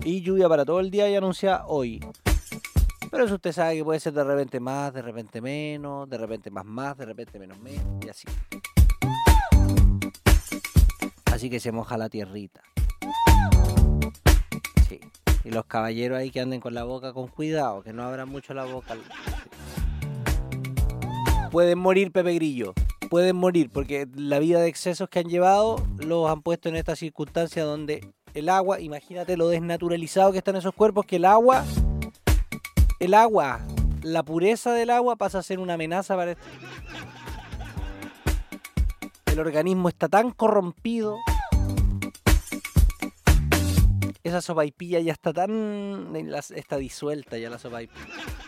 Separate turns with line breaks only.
Y lluvia para todo el día y anuncia hoy. Pero eso usted sabe que puede ser de repente más, de repente menos, de repente más, de repente menos, y así. Así que se moja la tierrita. Sí. Y los caballeros ahí que anden con la boca con cuidado, que no abran mucho la boca. Pueden morir, Pepe Grillo. Pueden morir porque la vida de excesos que han llevado los han puesto en esta circunstancia donde el agua, imagínate lo desnaturalizado que están esos cuerpos, que el agua, la pureza del agua pasa a ser una amenaza para este. El organismo está tan corrompido. Esa sopaipilla ya está está disuelta ya la sopaipilla.